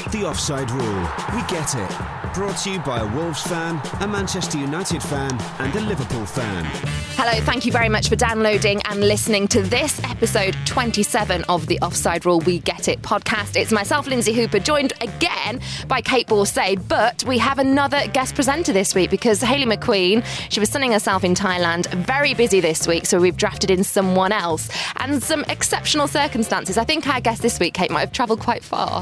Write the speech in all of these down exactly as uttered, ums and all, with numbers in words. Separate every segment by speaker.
Speaker 1: The Offside Rule. We get it. Brought to you by a Wolves fan, a Manchester United fan and a Liverpool fan.
Speaker 2: Hello, thank you very much for downloading and listening to this episode twenty-seven of the Offside Rule We Get It podcast. It's myself, Lindsay Hooper, joined again by Kait Borsay, but we have another guest presenter this week because Hayley McQueen, she was sunning herself in Thailand, very busy this week, so we've drafted in someone else and some exceptional circumstances. I think our guest this week, Kate, might have travelled quite far.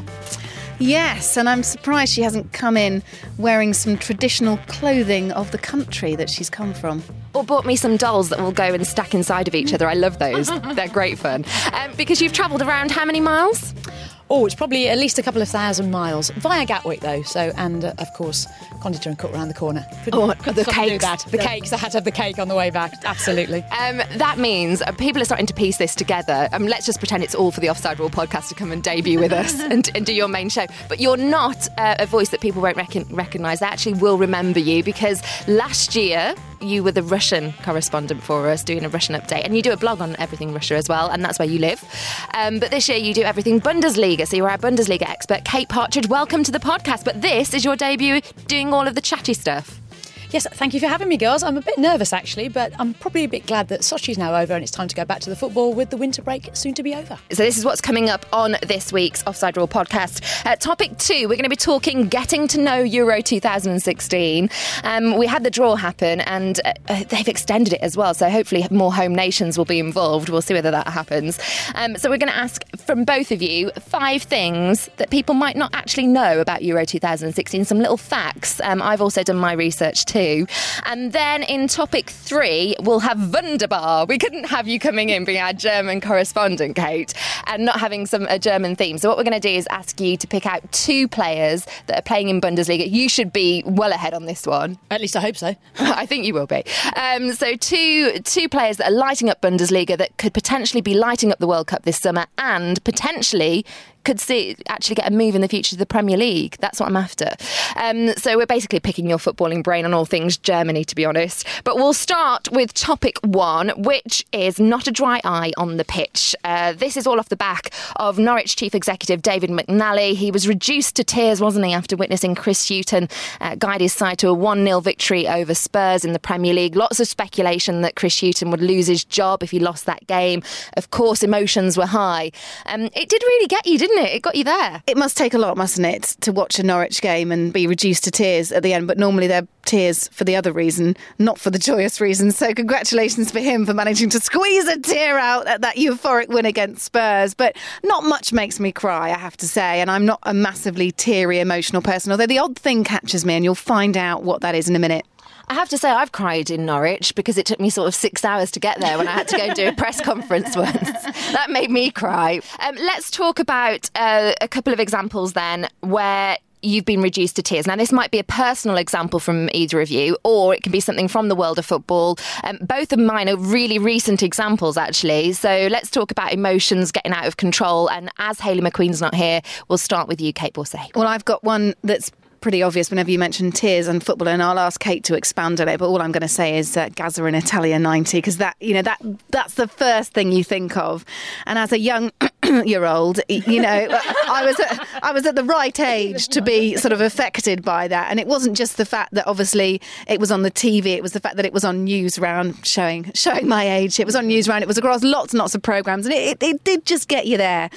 Speaker 3: Yes, and I'm surprised she hasn't come in wearing some traditional clothing of the country that she's come from.
Speaker 2: Or bought me some dolls that will go and stack inside of each other. I love those. They're great fun. Um, because you've travelled around how many miles?
Speaker 4: Oh, it's probably at least a couple of thousand miles. Via Gatwick, though, so, and, uh, of course, Conditor and Cook round the corner. Couldn't,
Speaker 2: oh,
Speaker 4: couldn't
Speaker 2: the cakes.
Speaker 4: Do that. The cakes, I had to have the cake on the way back, absolutely.
Speaker 2: Um, that means uh, people are starting to piece this together. Um, let's just pretend it's all for the Offside Rule podcast to come and debut with us and, and do your main show. But you're not uh, a voice that people won't recon- recognise. They actually will remember you because last year you were the Russian correspondent for us, doing a Russian update. And you do a blog on everything Russia as well, and that's where you live. Um, but this year you do everything Bundesliga, so you're our Bundesliga expert. Kate Partridge, welcome to the podcast. But this is your debut doing all of the chatty stuff.
Speaker 4: Yes, thank you for having me, girls. I'm a bit nervous, actually, but I'm probably a bit glad that Sochi's now over and it's time to go back to the football with the winter break soon to be over.
Speaker 2: So this is what's coming up on this week's Offside Rule podcast. Uh, topic two, we're going to be talking getting to know Euro two thousand sixteen. Um, we had the draw happen and uh, they've extended it as well, so hopefully more home nations will be involved. We'll see whether that happens. Um, so we're going to ask from both of you five things that people might not actually know about Euro two thousand sixteen, some little facts. Um, I've also done my research too. And then in topic three, we'll have Wunderbar. We couldn't have you coming in being our German correspondent, Kate, and not having some a German theme. So what we're going to do is ask you to pick out two players that are playing in Bundesliga. You should be well ahead on this one.
Speaker 4: At least I hope so.
Speaker 2: I think you will be. Um, so two two players that are lighting up Bundesliga that could potentially be lighting up the World Cup this summer and potentially could see actually get a move in the future to the Premier League. That's what I'm after. Um, so we're basically picking your footballing brain on all things Germany, to be honest. But we'll start with topic one, which is not a dry eye on the pitch. Uh, this is all off the back of Norwich Chief Executive David McNally. He was reduced to tears, wasn't he, after witnessing Chris Hughton uh, guide his side to a one nil victory over Spurs in the Premier League. Lots of speculation that Chris Hughton would lose his job if he lost that game. Of course, emotions were high. Um, it did really get you, didn't it? It got you there.
Speaker 3: It must take a lot, mustn't it, to watch a Norwich game and be reduced to tears at the end, but normally they're tears for the other reason, not for the joyous reason. So congratulations for him for managing to squeeze a tear out at that euphoric win against Spurs. But not much makes me cry, I have to say, and I'm not a massively teary, emotional person, although the odd thing catches me, and you'll find out what that is in a minute.
Speaker 2: I have to say I've cried in Norwich because it took me sort of six hours to get there when I had to go and do a press conference once. That made me cry. Um, let's talk about uh, a couple of examples then where you've been reduced to tears. Now, this might be a personal example from either of you, or it can be something from the world of football. Um, both of mine are really recent examples, actually. So let's talk about emotions getting out of control. And as Hayley McQueen's not here, we'll start with you, Kait Borsay.
Speaker 3: Well, I've got one that's pretty obvious whenever you mention tears and football, and I'll ask Kate to expand on it, but all I'm going to say is uh, Gaza in Italia ninety, because that, you know, that that's the first thing you think of. And as a young year old, you know, I was at, I was at the right age to be sort of affected by that. And it wasn't just the fact that obviously it was on the T V, it was the fact that it was on Newsround, showing showing my age. It was on Newsround, it was across lots and lots of programmes, and it, it, it did just get you there.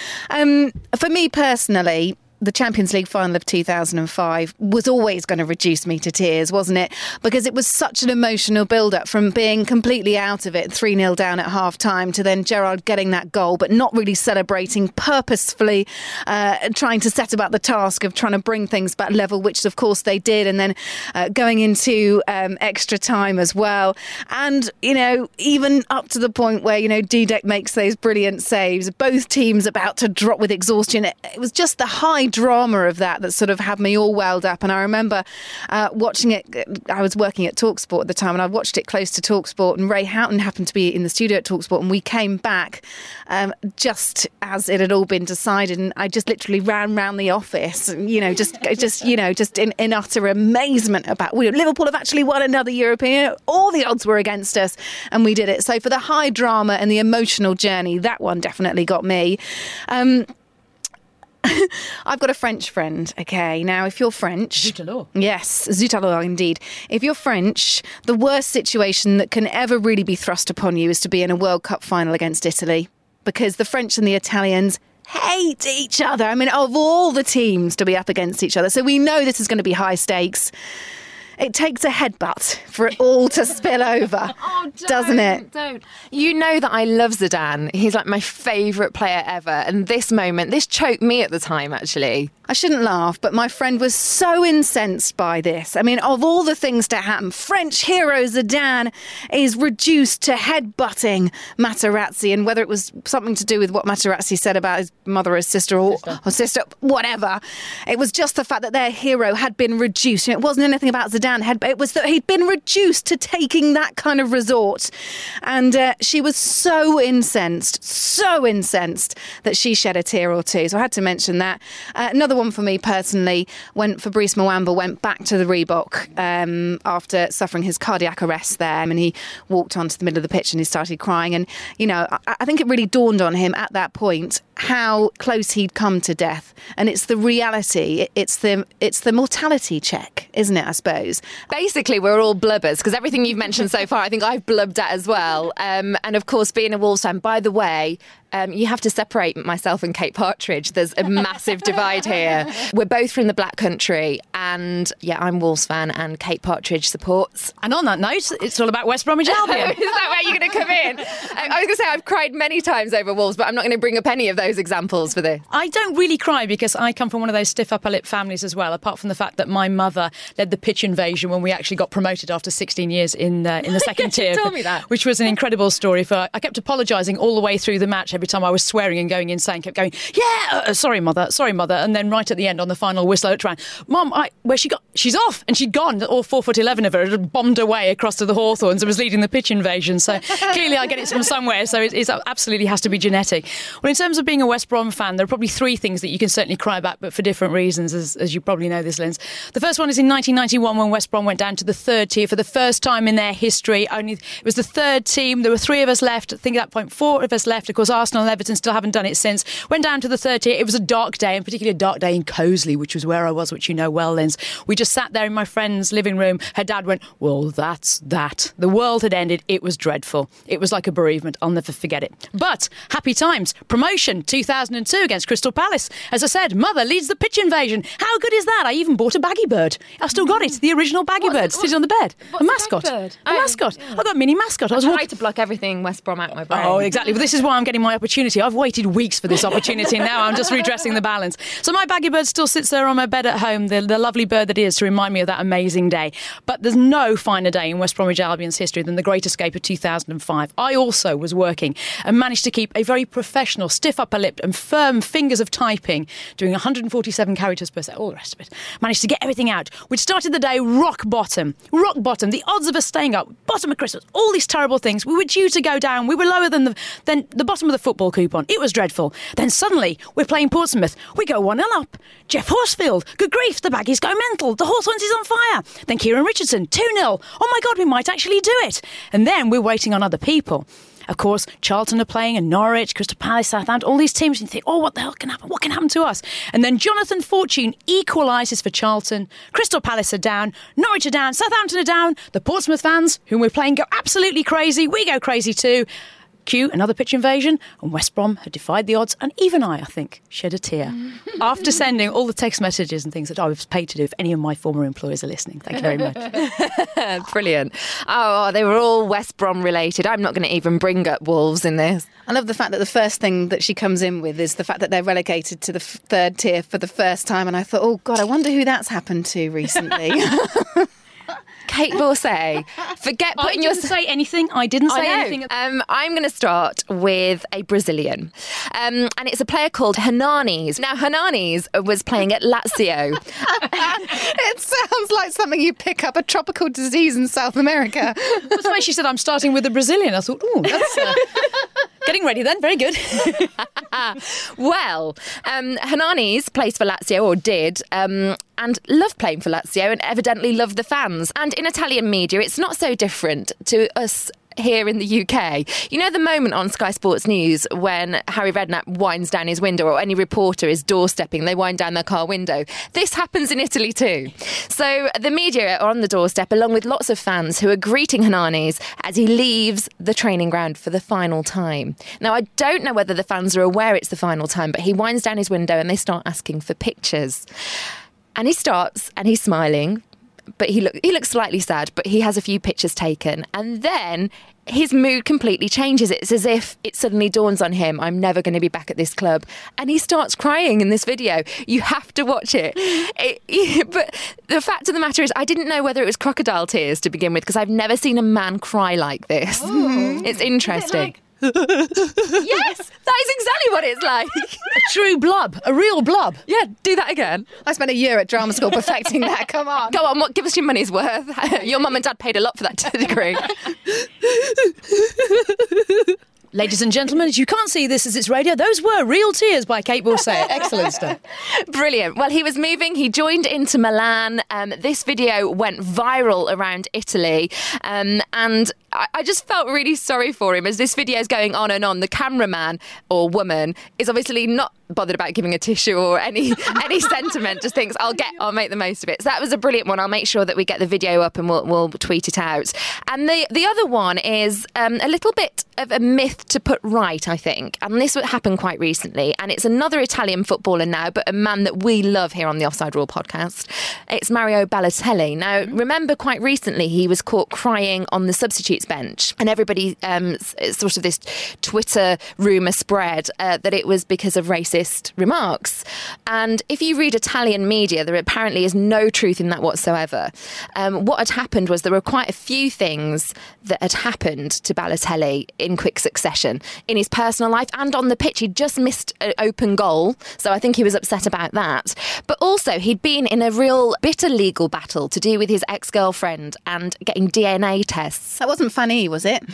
Speaker 3: Um, for me personally, the Champions League final of two thousand five was always going to reduce me to tears, wasn't it? Because it was such an emotional build-up from being completely out of it, three nil down at half-time, to then Gerrard getting that goal, but not really celebrating, purposefully uh, trying to set about the task of trying to bring things back level, which of course they did, and then uh, going into um, extra time as well. And, you know, even up to the point where, you know, Dudek makes those brilliant saves, both teams about to drop with exhaustion. It, it was just the high drama of that that sort of had me all welled up. And I remember uh, watching it. I was working at TalkSport at the time, and I watched it close to TalkSport, and Ray Houghton happened to be in the studio at TalkSport, and we came back um, just as it had all been decided, and I just literally ran round the office, you know, just just you know just in, in utter amazement about, well, Liverpool have actually won another European. All the odds were against us, and we did it. So for the high drama and the emotional journey, that one definitely got me. Um, I've got a French friend, okay? Now, if you're French...
Speaker 4: Zut alors.
Speaker 3: Yes, zut alors, indeed. If you're French, the worst situation that can ever really be thrust upon you is to be in a World Cup final against Italy, because the French and the Italians hate each other. I mean, of all the teams to be up against each other. So we know this is going to be high stakes. It takes a headbutt for it all to spill over,
Speaker 2: oh, don't,
Speaker 3: doesn't it?
Speaker 2: Don't. You know that I love Zidane. He's like my favourite player ever. And this moment, this choked me at the time, actually.
Speaker 3: I shouldn't laugh, but my friend was so incensed by this. I mean, of all the things to happen, French hero Zidane is reduced to headbutting Materazzi, and whether it was something to do with what Materazzi said about his mother or his sister or sister, or sister whatever, it was just the fact that their hero had been reduced. It wasn't anything about Zidane, it was that he'd been reduced to taking that kind of resort. And uh, she was so incensed, so incensed that she shed a tear or two. So I had to mention that. Uh, another one for me personally, when Fabrice Muamba went back to the Reebok um, after suffering his cardiac arrest there, and he walked onto the middle of the pitch and he started crying. And, you know, I, I think it really dawned on him at that point how close he'd come to death. And it's the reality, it's the it's the mortality check, isn't it, I suppose?
Speaker 2: Basically, we're all blubbers, because everything you've mentioned so far, I think I've blubbed at as well. Um, and of course, being a Wolves fan, by the way, Um, you have to separate myself and Kate Partridge. There's a massive divide here. We're both from the Black Country, and yeah, I'm Wolves fan and Kate Partridge supports.
Speaker 4: And on that note, it's all about West Bromwich Albion.
Speaker 2: Is that where you're going to come in? I, I was going to say I've cried many times over Wolves, but I'm not going to bring up any of those examples for this.
Speaker 4: I don't really cry because I come from one of those stiff upper lip families as well, apart from the fact that my mother led the pitch invasion when we actually got promoted after sixteen years in, uh, in the second tier.
Speaker 2: Tell me that.
Speaker 4: Which was an incredible story. For I kept apologising all the way through the match. Every time I was swearing and going insane, kept going, yeah, uh, sorry, mother, sorry, mother. And then right at the end on the final whistle, I looked around, Mum, I, where she got, she's off. And she'd gone, all four foot eleven of her had bombed away across to the Hawthorns and was leading the pitch invasion. So clearly I get it from somewhere. So it, it absolutely has to be genetic. Well, in terms of being a West Brom fan, there are probably three things that you can certainly cry about, but for different reasons, as, as you probably know this, Linz. The first one is in nineteen ninety-one when West Brom went down to the third tier for the first time in their history. Only it was the third team. There were three of us left. I think at that point, four of us left. Of course, Arsenal and Everton still haven't done it since. Went down to the third tier. It was a dark day, and particularly a dark day in Coseley, which was where I was, which you know well, Linz. We just sat there in my friend's living room. Her dad went, well, that's that. The world had ended. It was dreadful. It was like a bereavement. I'll never forget it. But happy times. Promotion two thousand two against Crystal Palace. As I said, mother leads the pitch invasion. How good is that? I even bought a baggy bird. I've still got it. The original baggy
Speaker 2: What's,
Speaker 4: bird sitting on the bed. A mascot.
Speaker 2: A,
Speaker 4: a mascot.
Speaker 2: Yeah.
Speaker 4: I've got a mini mascot. I was
Speaker 2: I
Speaker 4: walking...
Speaker 2: tried to block everything West Brom out of my brain.
Speaker 4: Oh, exactly. But this is why I'm getting my opportunity. I've waited weeks for this opportunity. Now I'm just redressing the balance. So my baggy bird still sits there on my bed at home, the, the lovely bird that is, to remind me of that amazing day. But there's no finer day in West Bromwich Albion's history than the Great Escape of two thousand five. I also was working and managed to keep a very professional, stiff upper lip and firm fingers of typing, doing one hundred forty-seven characters per second, all the rest of it. Managed to get everything out. We'd started the day rock bottom. Rock bottom. The odds of us staying up, bottom of Christmas, all these terrible things. We were due to go down. We were lower than the, than the bottom of the football coupon. It was dreadful. Then suddenly, we're playing Portsmouth. We go one nil up. Jeff Horsfield. Good grief, the baggies go mental. The Hawthorns is on fire. Then Kieran Richardson, two nil. Oh my God, we might actually do it. And then we're waiting on other people. Of course, Charlton are playing and Norwich, Crystal Palace, Southampton, all these teams, and you think, oh, what the hell can happen? What can happen to us? And then Jonathan Fortune equalises for Charlton. Crystal Palace are down, Norwich are down, Southampton are down. The Portsmouth fans, whom we're playing, go absolutely crazy. We go crazy too. Cue another pitch invasion, and West Brom had defied the odds, and even I, I think, shed a tear after sending all the text messages and things that I was paid to do. If any of my former employees are listening, thank you very much.
Speaker 2: Brilliant. Oh, they were all West Brom related. I'm not going to even bring up Wolves in this.
Speaker 3: I love the fact that the first thing that she comes in with is the fact that they're relegated to the f- third tier for the first time, and I thought, oh God, I wonder who that's happened to recently.
Speaker 2: Kate Borsay, forget putting
Speaker 4: I
Speaker 2: your...
Speaker 4: didn't say anything. I didn't say
Speaker 2: I know.
Speaker 4: anything.
Speaker 2: Um, I'm going to start with a Brazilian. Um, and it's a player called Hernanes. Now, Hernanes was playing at Lazio.
Speaker 3: It sounds like something you pick up, a tropical disease in South America.
Speaker 4: That's why she said I'm starting with a Brazilian. I thought, oh, that's... Uh... Getting ready then, very good.
Speaker 2: Well, um, Hernanes plays for Lazio, or did, um, and loved playing for Lazio and evidently loved the fans. And in Italian media, it's not so different to us here in the U K. You know the moment on Sky Sports News when Harry Redknapp winds down his window, or any reporter is doorstepping, they wind down their car window. This happens in Italy too. So the media are on the doorstep along with lots of fans who are greeting Hernanes as he leaves the training ground for the final time. Now, I don't know whether the fans are aware it's the final time, but he winds down his window and they start asking for pictures. And he stops and he's smiling, but he, look, he looks slightly sad, but he has a few pictures taken. And then his mood completely changes. It's as if it suddenly dawns on him, I'm never going to be back at this club. And he starts crying in this video. You have to watch it. it. But the fact of the matter is, I didn't know whether it was crocodile tears to begin with, because I've never seen a man cry like this. Oh. It's interesting. Yes, that is exactly what it's like.
Speaker 4: A true blub, a real blub.
Speaker 2: Yeah, do that again.
Speaker 3: I spent a year at drama school perfecting that. Come on.
Speaker 2: Go on, what, give us your money's worth. Your mum and dad paid a lot for that degree.
Speaker 4: Ladies and gentlemen, as you can't see this as it's radio, those were real tears by Kait Borsay. Excellent stuff.
Speaker 2: Brilliant. Well, he was moving. He joined Inter Milan. Um, this video went viral around Italy. Um, and I, I just felt really sorry for him as this video is going on and on. The cameraman or woman is obviously not bothered about giving a tissue or any any sentiment, just thinks I'll get I'll make the most of it. So that was a brilliant one. I'll make sure that we get the video up and we'll, we'll tweet it out. And the the other one is um, a little bit of a myth to put right, I think, and this would happen quite recently, and it's another Italian footballer now, but a man that we love here on the Offside Rule podcast. It's Mario Balotelli. Now, remember quite recently he was caught crying on the substitutes bench, and everybody um, sort of this Twitter rumour spread uh, that it was because of racist remarks. And if you read Italian media, there apparently is no truth in that whatsoever. Um, what had happened was there were quite a few things that had happened to Balotelli in quick succession in his personal life and on the pitch. He'd just missed an open goal, so I think he was upset about that. But also he'd been in a real bitter legal battle to do with his ex-girlfriend and getting D N A tests.
Speaker 3: That wasn't funny, was it?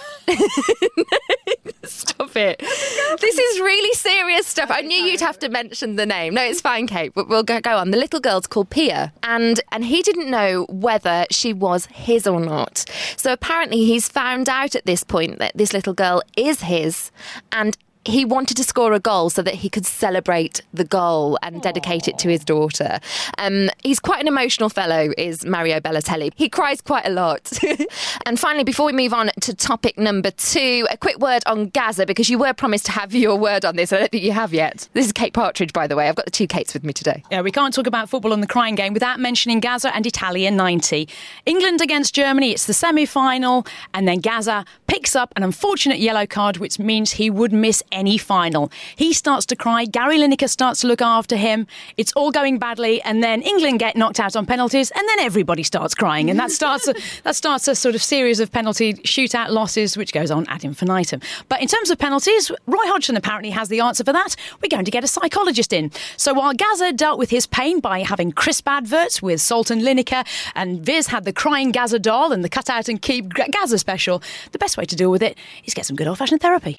Speaker 2: Stop it. This is really serious stuff. I knew you'd have to mention the name. No, it's fine, Kate, but we'll go, go on. The little girl's called Pia, and and he didn't know whether she was his or not. So apparently he's found out at this point that this little girl is his, and he wanted to score a goal so that he could celebrate the goal and dedicate it to his daughter. Um, he's quite an emotional fellow, is Mario Balotelli. He cries quite a lot. And finally, before we move on to topic number two, a quick word on Gaza, because you were promised to have your word on this. I don't think you have yet. This is Kate Partridge, by the way. I've got the two Kates with me today.
Speaker 4: Yeah, we can't talk about football and the crying game without mentioning Gaza and Italia ninety. England against Germany, it's the semi-final, and then Gaza picks up an unfortunate yellow card, which means he would miss any final. He starts to cry. Gary Lineker starts to look after him. It's all going badly, and then England get knocked out on penalties, and then everybody starts crying, and that starts a, that starts a sort of series of penalty shootout losses, which goes on ad infinitum. But in terms of penalties, Roy Hodgson apparently has the answer for that. We're going to get a psychologist in. So while Gaza dealt with his pain by having crisp adverts with Salt and Lineker, and Viz had the crying Gaza doll and the cut out and keep Gaza special, the best way to deal with it is get some good old-fashioned therapy.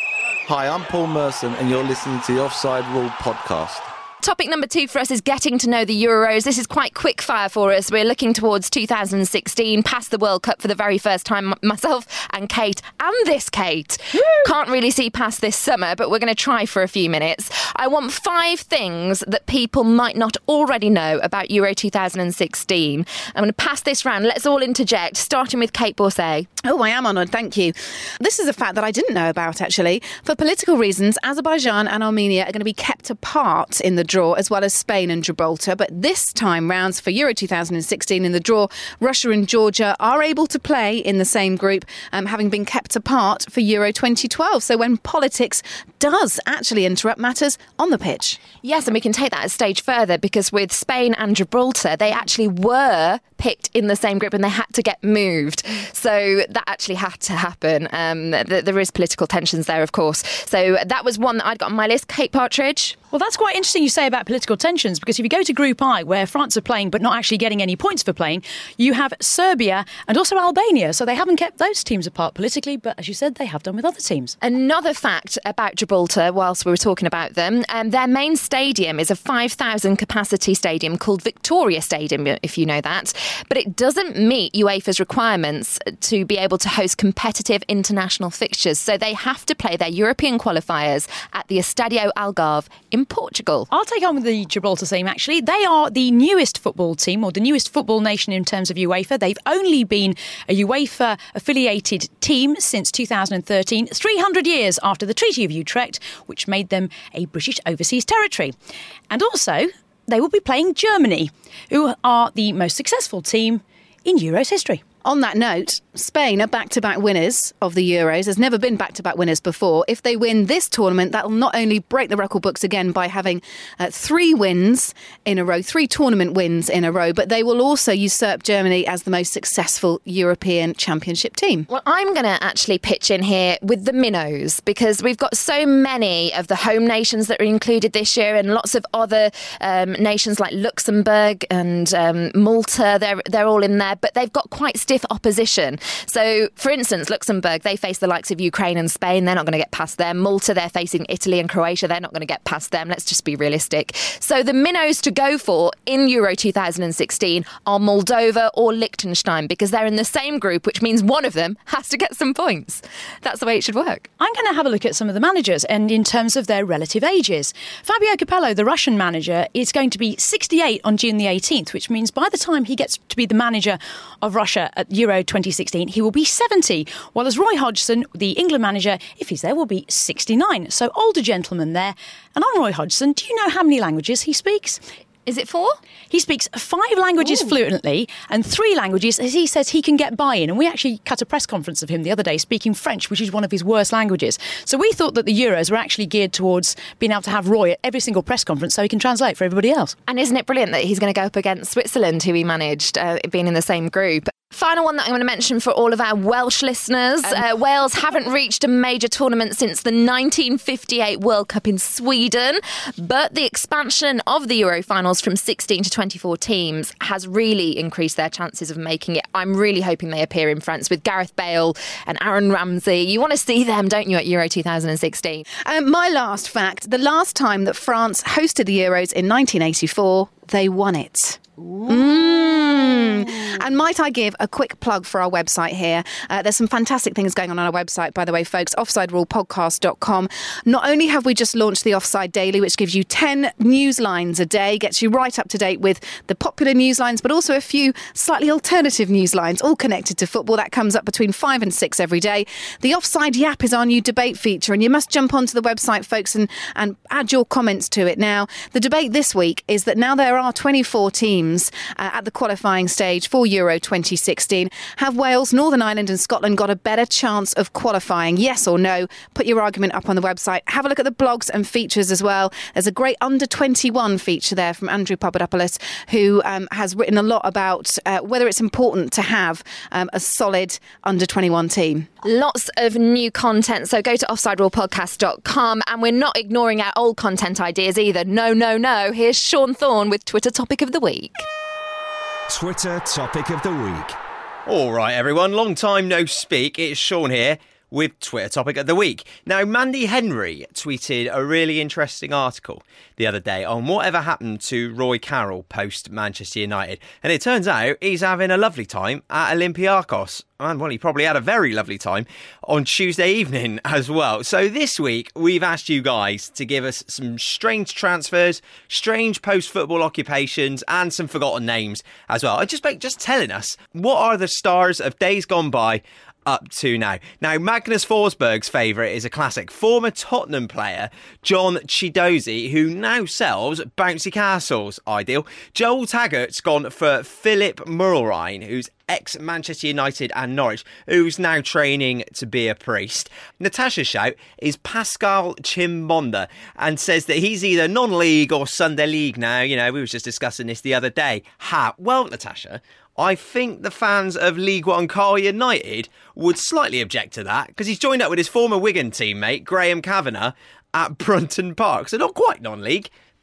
Speaker 5: Hi, I'm Paul Merson, and you're listening to the Offside Rule podcast.
Speaker 2: Topic number two for us is getting to know the Euros. This is quite quick fire for us. We're looking towards two thousand sixteen, past the World Cup for the very first time. Myself and Kate, and this Kate, Woo! Can't really see past this summer, but we're going to try for a few minutes. I want five things that people might not already know about Euro two thousand sixteen. I'm going to pass this round. Let's all interject, starting with Kait Borsay.
Speaker 3: Oh, I am honoured, thank you. This is a fact that I didn't know about, actually. For political reasons, Azerbaijan and Armenia are going to be kept apart in the draw, as well as Spain and Gibraltar. But this time round for Euro two thousand sixteen in the draw, Russia and Georgia are able to play in the same group, um, having been kept apart for Euro twenty twelve. So when politics does actually interrupt matters on the pitch.
Speaker 2: Yes, and we can take that a stage further, because with Spain and Gibraltar, they actually were picked in the same group and they had to get moved. So that actually had to happen. Um, th- there is political tensions there, of course. So that was one that I'd got on my list. Kate Partridge?
Speaker 4: Well, that's quite interesting you say about political tensions, because if you go to Group I, where France are playing but not actually getting any points for playing, you have Serbia and also Albania. So they haven't kept those teams apart politically, but as you said, they have done with other teams.
Speaker 2: Another fact about Gibraltar Gibraltar whilst we were talking about them. Um, their main stadium is a five thousand capacity stadium called Victoria Stadium, if you know that. But it doesn't meet UEFA's requirements to be able to host competitive international fixtures. So they have to play their European qualifiers at the Estadio Algarve in Portugal.
Speaker 4: I'll take on with the Gibraltar team, actually. They are the newest football team, or the newest football nation in terms of UEFA. They've only been a UEFA-affiliated team since two thousand thirteen, three hundred years after the Treaty of Utrecht, which made them a British overseas territory. And also, they will be playing Germany, who are the most successful team in Euros history.
Speaker 3: On that note, Spain are back-to-back winners of the Euros. There's never been back-to-back winners before. If they win this tournament, that'll not only break the record books again by having uh, three wins in a row, three tournament wins in a row, but they will also usurp Germany as the most successful European Championship team.
Speaker 2: Well, I'm going to actually pitch in here with the minnows, because we've got so many of the home nations that are included this year, and lots of other um, nations like Luxembourg and um, Malta. They're, they're all in there, but they've got quite stiff opposition. So, for instance, Luxembourg, they face the likes of Ukraine and Spain. They're not going to get past them. Malta, they're facing Italy and Croatia. They're not going to get past them. Let's just be realistic. So the minnows to go for in Euro two thousand sixteen are Moldova or Liechtenstein, because they're in the same group, which means one of them has to get some points. That's the way it should work.
Speaker 4: I'm going to have a look at some of the managers, and in terms of their relative ages. Fabio Capello, the Russian manager, is going to be sixty-eight on June the eighteenth, which means by the time he gets to be the manager of Russia at Euro twenty sixteen, he will be seventy, while as Roy Hodgson, the England manager, if he's there, will be sixty-nine. So older gentleman there. And on Roy Hodgson, do you know how many languages he speaks?
Speaker 2: Is it four?
Speaker 4: He speaks five languages Ooh. fluently and three languages as he says he can get by in. And we actually cut a press conference of him the other day speaking French, which is one of his worst languages. So we thought that the Euros were actually geared towards being able to have Roy at every single press conference so he can translate for everybody else.
Speaker 2: And isn't it brilliant that he's going to go up against Switzerland, who he managed, uh, being in the same group? Final one that I'm going to mention for all of our Welsh listeners. Uh, Wales haven't reached a major tournament since the nineteen fifty-eight World Cup in Sweden, but the expansion of the Euro finals from sixteen to twenty-four teams has really increased their chances of making it. I'm really hoping they appear in France with Gareth Bale and Aaron Ramsey. You want to see them, don't you, at Euro two thousand sixteen?
Speaker 3: Um, my last fact, the last time that France hosted the Euros in nineteen eighty-four, they won it. Mm. And might I give a quick plug for our website here? Uh, there's some fantastic things going on on our website, by the way, folks, offside rule podcast dot com. Not only have we just launched the Offside Daily, which gives you ten news lines a day, gets you right up to date with the popular news lines, but also a few slightly alternative news lines, all connected to football. That comes up between five and six every day. The Offside Yap is our new debate feature, and you must jump onto the website, folks, and, and add your comments to it. Now, the debate this week is that now there are twenty-four teams Uh, at the qualifying stage for Euro twenty sixteen. Have Wales, Northern Ireland and Scotland got a better chance of qualifying? Yes or no? Put your argument up on the website. Have a look at the blogs and features as well. There's a great under twenty-one feature there from Andrew Papadopoulos, who um, has written a lot about uh, whether it's important to have um, a solid under twenty-one team.
Speaker 2: Lots of new content, so go to offside rule podcast dot com, and we're not ignoring our old content ideas either. No, no, no. Here's Sean Thorne with Twitter Topic of the Week.
Speaker 1: Twitter Topic of the Week.
Speaker 6: All right, everyone. Long time no speak. It's Sean here with Twitter Topic of the Week. Now, Mandy Henry tweeted a really interesting article the other day on whatever happened to Roy Carroll post Manchester United. And it turns out he's having a lovely time at Olympiacos. And, well, he probably had a very lovely time on Tuesday evening as well. So this week, we've asked you guys to give us some strange transfers, strange post-football occupations, and some forgotten names as well. And just, just telling us, what are the stars of days gone by up to now? Now, Magnus Forsberg's favourite is a classic. Former Tottenham player John Chidozie, who now sells bouncy castles. Ideal. Joel Taggart's gone for Philip Murrine, who's ex-Manchester United and Norwich, who's now training to be a priest. Natasha's shout is Pascal Chimbonda and says that he's either non-league or Sunday League now. You know, we were just discussing this the other day. Ha! Well, Natasha, I think the fans of League One Carl United would slightly object to that, because he's joined up with his former Wigan teammate, Graham Kavanagh, at Brunton Park. So not quite non-league,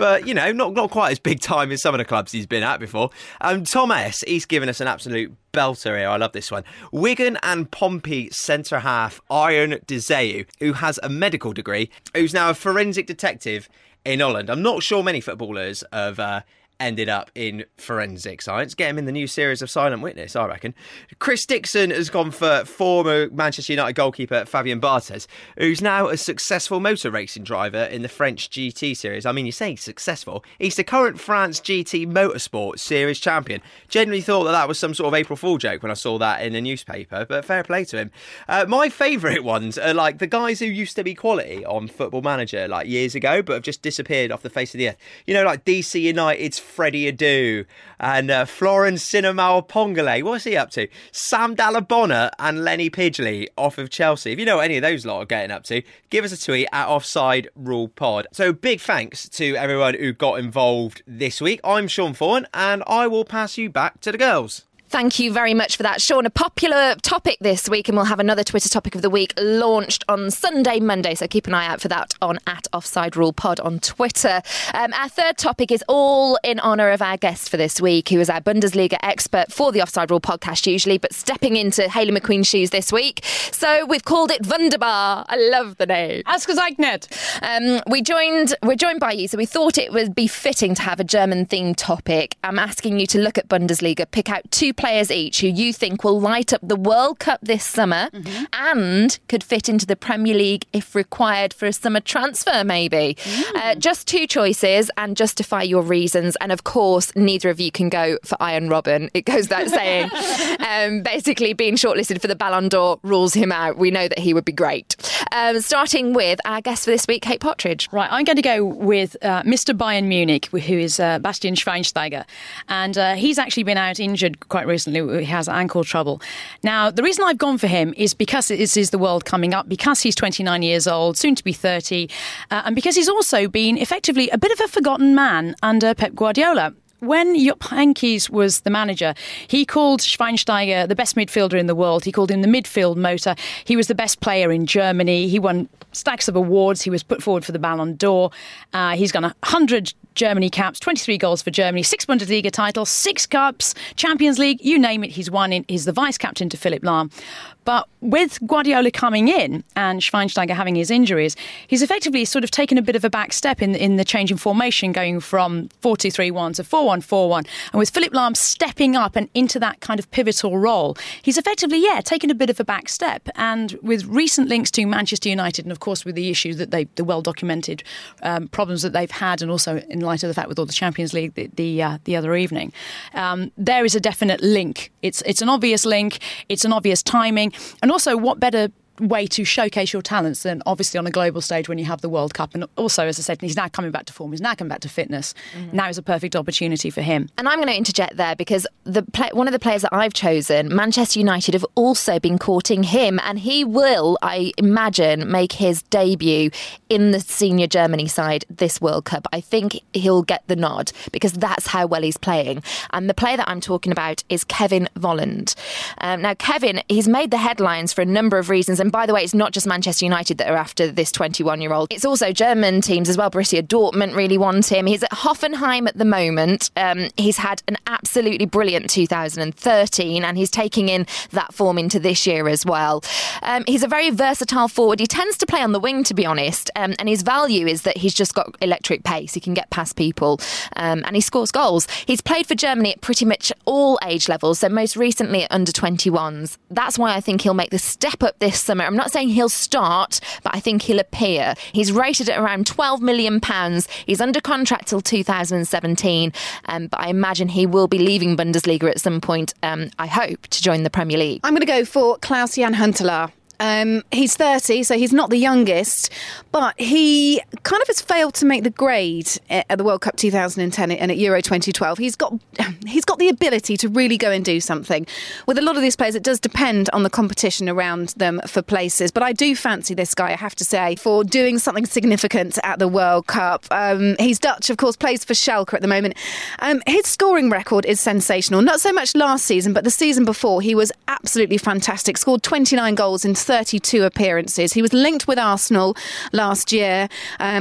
Speaker 6: but, you know, not, not quite as big time as some of the clubs he's been at before. Um, Tom S, he's given us an absolute belter here. I love this one. Wigan and Pompey centre-half Iron Dzeu, who has a medical degree, who's now a forensic detective in Holland. I'm not sure many footballers have uh, ended up in forensic science. Get him in the new series of Silent Witness, I reckon. Chris Dixon has gone for former Manchester United goalkeeper Fabien Barthez, who's now a successful motor racing driver in the French G T series. I mean, you say successful. He's the current France G T Motorsport Series champion. Generally thought that that was some sort of April Fool joke when I saw that in a newspaper, but fair play to him. Uh, my favourite ones are like the guys who used to be quality on Football Manager like years ago, but have just disappeared off the face of the earth. You know, like D C United's Freddie Adu and uh, Florence Cinemao Pongole. What's he up to? Sam Dallabonna and Lenny Pidgley off of Chelsea. If you know what any of those lot are getting up to, give us a tweet at Offside Rule Pod. So big thanks to everyone who got involved this week. I'm Sean Fawn and I will pass you back to the girls.
Speaker 2: Thank you very much for that, Sean. A popular topic this week, and we'll have another Twitter topic of the week launched on Sunday, Monday, so keep an eye out for that on at Offside Rule Pod on Twitter. Um, our third topic is all in honour of our guest for this week, who is our Bundesliga expert for the Offside Rule podcast usually, but stepping into Hayley McQueen's shoes this week. So we've called it Wunderbar. I love the name.
Speaker 4: Ausgezeichnet.
Speaker 2: Um, we joined, we're joined by you, so we thought it would be fitting to have a German-themed topic. I'm asking you to look at Bundesliga, pick out two players each who you think will light up the World Cup this summer mm-hmm. and could fit into the Premier League if required for a summer transfer, maybe. Mm. Uh, just two choices and justify your reasons. And of course, neither of you can go for Iron Robin. It goes without saying. um, basically, being shortlisted for the Ballon d'Or rules him out. We know that he would be great. Um, starting with our guest for this week, Kate Partridge.
Speaker 4: Right, I'm going to go with uh, Mister Bayern Munich, who is uh, Bastian Schweinsteiger. And uh, he's actually been out injured quite recently. He has ankle trouble. Now, the reason I've gone for him is because this is the World coming up, because he's twenty-nine years old, soon to be thirty, uh, and because he's also been effectively a bit of a forgotten man under Pep Guardiola. When Jupp Heynckes was the manager, he called Schweinsteiger the best midfielder in the world. He called him the midfield motor. He was the best player in Germany. He won stacks of awards. He was put forward for the Ballon d'Or. Uh, he's got one hundred Germany caps, twenty-three goals for Germany, six Bundesliga titles, six cups, Champions League, you name it, he's won it. He's the vice-captain to Philipp Lahm. But with Guardiola coming in and Schweinsteiger having his injuries, he's effectively sort of taken a bit of a back step in, in the change in formation, going from four two three one to four one four one. And with Philipp Lahm stepping up and into that kind of pivotal role, he's effectively, yeah, taken a bit of a back step. And with recent links to Manchester United, and of course with the issues that they, the well-documented um, problems that they've had, and also in light of the fact with all the Champions League the the, uh, the other evening, um, there is a definite link. It's it's an obvious link. It's an obvious timing. And also, what better way to showcase your talents than obviously on a global stage when you have the World Cup. And also, as I said, he's now coming back to form. He's now coming back to fitness. Mm-hmm. Now is a perfect opportunity for him.
Speaker 2: And I'm going to interject there because the play, one of the players that I've chosen, Manchester United, have also been courting him, and he will, I imagine, make his debut in the senior Germany side this World Cup. I think he'll get the nod because that's how well he's playing. And the player that I'm talking about is Kevin Volland. Um, now, Kevin, he's made the headlines for a number of reasons. And by the way, it's not just Manchester United that are after this twenty-one-year-old. It's also German teams as well. Borussia Dortmund really want him. He's at Hoffenheim at the moment. Um, he's had an absolutely brilliant two thousand thirteen, and he's taking in that form into this year as well. Um, he's a very versatile forward. He tends to play on the wing, to be honest, um, and his value is that he's just got electric pace. He can get past people, um, and he scores goals. He's played for Germany at pretty much all age levels, so most recently at under twenty-ones. That's why I think he'll make the step up this summer. I'm not saying he'll start, but I think he'll appear. He's rated at around twelve million pounds. He's under contract till two thousand seventeen, um, but I imagine he will be leaving Bundesliga at some point, um, I hope, to join the Premier League.
Speaker 3: I'm going to go for Klaus-Jan Huntelaar. Um, he's thirty, so he's not the youngest, but he kind of has failed to make the grade at the World Cup two thousand ten and at Euro twenty twelve. He's got he's got the ability to really go and do something. With a lot of these players, it does depend on the competition around them for places, but I do fancy this guy, I have to say, for doing something significant at the World Cup. Um, he's Dutch, of course, plays for Schalke at the moment. Um, his scoring record is sensational. Not so much last season, but the season before, he was absolutely fantastic. Scored twenty-nine goals in thirty-two appearances. He was linked with Arsenal last year um, and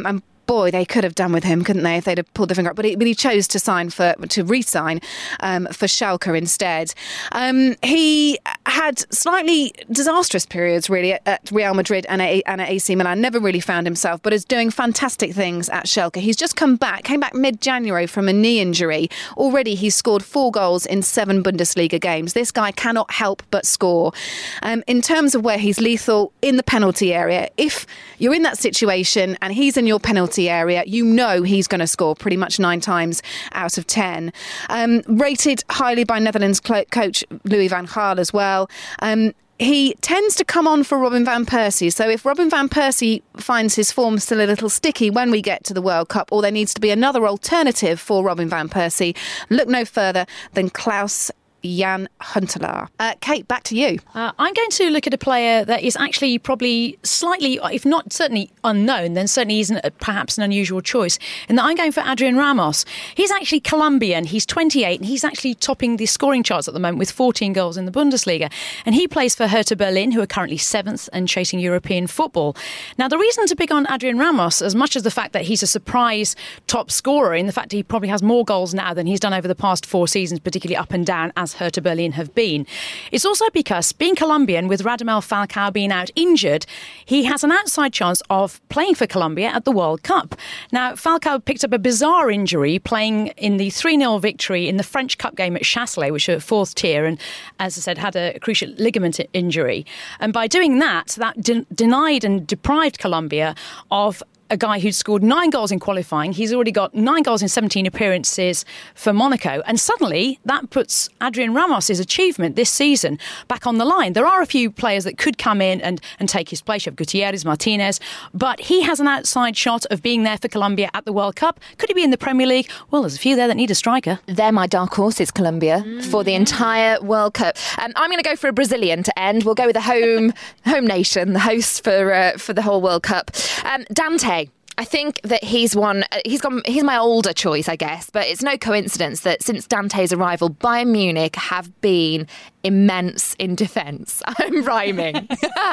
Speaker 3: boy, they could have done with him, couldn't they, if they'd have pulled the finger up? But he, but he chose to sign for to re-sign um, for Schalke instead. Um, he had slightly disastrous periods, really, at, at Real Madrid and at, and at A C Milan. Never really found himself, but is doing fantastic things at Schalke. He's just come back, came back mid-January from a knee injury. Already, he's scored four goals in seven Bundesliga games. This guy cannot help but score. Um, in terms of where he's lethal, in the penalty area, if you're in that situation and he's in your penalty area, you know he's going to score pretty much nine times out of ten. Um, rated highly by Netherlands clo- coach Louis van Gaal as well. Um, He tends to come on for Robin van Persie. So if Robin van Persie finds his form still a little sticky when we get to the World Cup, or there needs to be another alternative for Robin van Persie, look no further than Klaus Jan Huntelaar. Uh, Kate, back to you.
Speaker 4: Uh, I'm going to look at a player that is actually probably slightly, if not certainly unknown, then certainly isn't a, perhaps an unusual choice. And that I'm going for Adrian Ramos. He's actually Colombian. He's twenty-eight and he's actually topping the scoring charts at the moment with fourteen goals in the Bundesliga. And he plays for Hertha Berlin, who are currently seventh and chasing European football. Now, the reason to pick on Adrian Ramos, as much as the fact that he's a surprise top scorer, in the fact that he probably has more goals now than he's done over the past four seasons, particularly up and down, as Hertha Berlin have been. It's also because, being Colombian, with Radamel Falcao being out injured, he has an outside chance of playing for Colombia at the World Cup. Now, Falcao picked up a bizarre injury playing in the three nil victory in the French Cup game at Chasselet, which are fourth tier, and, as I said, had a cruciate ligament injury. And by doing that, that de- denied and deprived Colombia of a guy who'd scored nine goals in qualifying. He's already got nine goals in seventeen appearances for Monaco. And suddenly that puts Adrian Ramos' achievement this season back on the line. There are a few players that could come in and, and take his place. You have Gutierrez, Martinez. But he has an outside shot of being there for Colombia at the World Cup. Could he be in the Premier League? Well, there's a few there that need a striker.
Speaker 2: They're my dark horses, Colombia, mm. for the entire World Cup. Um, I'm going to go for a Brazilian to end. We'll go with the home home nation, the host for uh, for the whole World Cup. Um, Dante. I think that he's one. He's gone. He's my older choice, I guess. But it's no coincidence that since Dante's arrival, Bayern Munich have been immense in defence. I'm rhyming.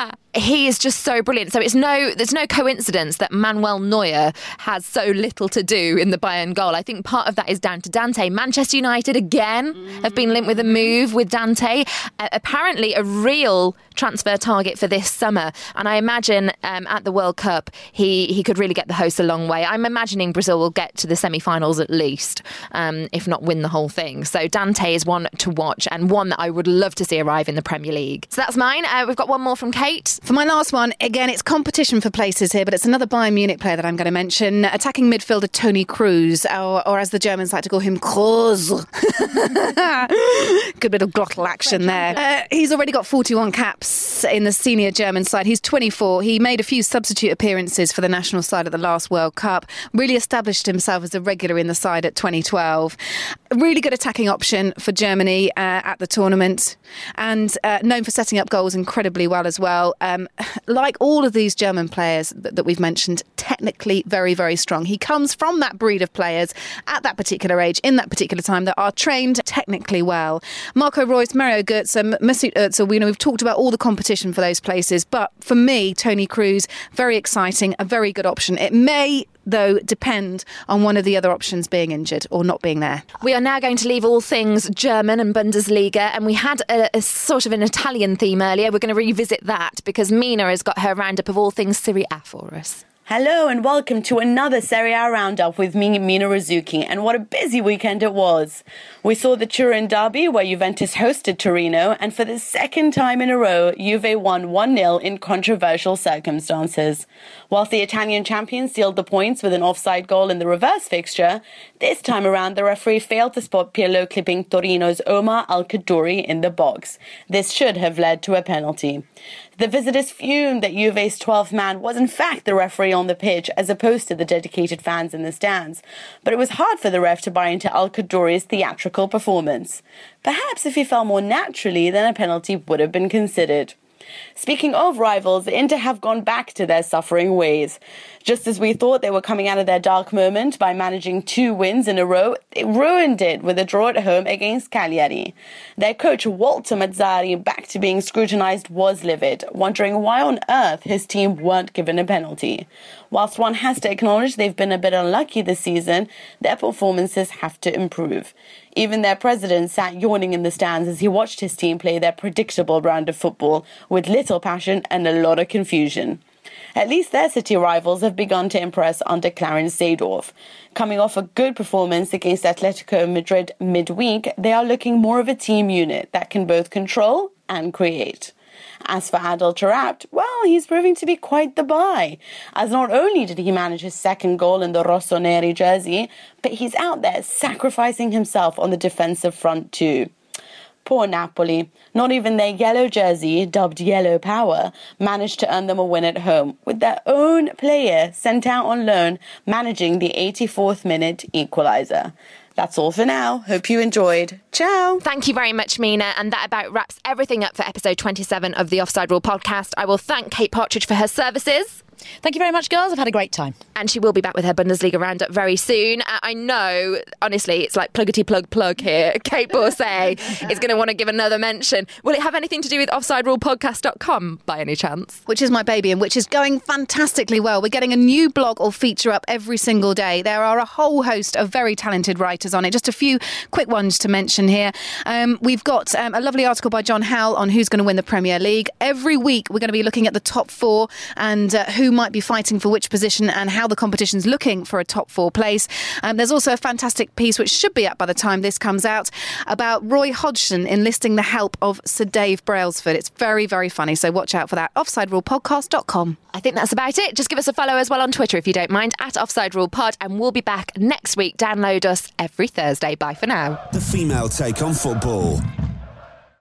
Speaker 2: He is just so brilliant. So it's no. There's no coincidence that Manuel Neuer has so little to do in the Bayern goal. I think part of that is down to Dante. Manchester United again have been linked with a move with Dante. Uh, apparently, a real transfer target for this summer. And I imagine um, at the World Cup, he he could really get the host a long way. I'm imagining Brazil will get to the semi-finals at least, um, if not win the whole thing. So Dante is one to watch and one that I would love to see arrive in the Premier League. So that's mine. Uh, we've got one more from Kate.
Speaker 3: For my last one, again, it's competition for places here, but it's another Bayern Munich player that I'm going to mention. Attacking midfielder Toni Kroos, or, or as the Germans like to call him, Kroos. Good bit of glottal action there. Uh, he's already got forty-one caps in the senior German side. He's twenty-four. He made a few substitute appearances for the national side at the last World Cup. Really established himself as a regular in the side at twenty twelve. A really good attacking option for Germany uh, at the tournament, and uh, known for setting up goals incredibly well as well. Um, like all of these German players that, that we've mentioned, technically very, very strong. He comes from that breed of players at that particular age, in that particular time, that are trained technically well. Marco Reus, Mario Götze, Mesut Ozil, we know we've talked about all the competition for those places, but for me, Toni Kroos, very exciting, a very good option. It may, though, depend on one of the other options being injured or not being there.
Speaker 2: We are now going to leave all things German and Bundesliga, and we had a, a sort of an Italian theme earlier. We're going to revisit that because Mina has got her roundup of all things Serie A for us.
Speaker 7: Hello and welcome to another Serie A roundup with me, Mina Rzouki, and what a busy weekend it was. We saw the Turin derby where Juventus hosted Torino, and for the second time in a row, Juve won one nil in controversial circumstances. Whilst the Italian champions sealed the points with an offside goal in the reverse fixture, this time around the referee failed to spot Pirlo clipping Torino's Omar Al-Khadouri in the box. This should have led to a penalty. The visitors fumed that Juve's twelfth man was in fact the referee on the pitch as opposed to the dedicated fans in the stands. But it was hard for the ref to buy into Al-Khadouri's theatrical performance. Perhaps if he fell more naturally, then a penalty would have been considered. Speaking of rivals, Inter have gone back to their suffering ways. Just as we thought they were coming out of their dark moment by managing two wins in a row, they ruined it with a draw at home against Cagliari. Their coach Walter Mazzari, back to being scrutinised, was livid, wondering why on earth his team weren't given a penalty. Whilst one has to acknowledge they've been a bit unlucky this season, their performances have to improve. Even their president sat yawning in the stands as he watched his team play their predictable brand of football with little passion and a lot of confusion. At least their city rivals have begun to impress under Clarence Seedorf. Coming off a good performance against Atletico Madrid midweek, they are looking more of a team unit that can both control and create. As for Adel Taarabt, well, he's proving to be quite the buy, as not only did he manage his second goal in the Rossoneri jersey, but he's out there sacrificing himself on the defensive front too. Poor Napoli. Not even their yellow jersey, dubbed Yellow Power, managed to earn them a win at home, with their own player sent out on loan managing the eighty-fourth minute equaliser. That's all for now. Hope you enjoyed. Ciao.
Speaker 2: Thank you very much, Mina. And that about wraps everything up for episode twenty-seven of the Offside Rule podcast. I will thank Kate Partridge for her services.
Speaker 4: Thank you very much, girls. I've had a great time.
Speaker 2: And she will be back with her Bundesliga roundup very soon. Uh, I know, honestly, it's like pluggety plug plug here. Kate Borsay is going to want to give another mention. Will it have anything to do with offside rule podcast dot com by any chance?
Speaker 3: Which is my baby and which is going fantastically well. We're getting a new blog or feature up every single day. There are a whole host of very talented writers on it. Just a few quick ones to mention here. Um, we've got um, a lovely article by John Howell on who's going to win the Premier League. Every week we're going to be looking at the top four and uh, who might be fighting for which position and how the competition's looking for a top four place. Um, there's also a fantastic piece which should be up by the time this comes out about Roy Hodgson enlisting the help of Sir Dave Brailsford. It's very, very funny, so watch out for that. offside rule podcast dot com.
Speaker 2: I think that's about it. Just give us a follow as well on Twitter if you don't mind, at Offside Rule Pod, and we'll be back next week. Download us every Thursday. Bye for now.
Speaker 1: The female take on football.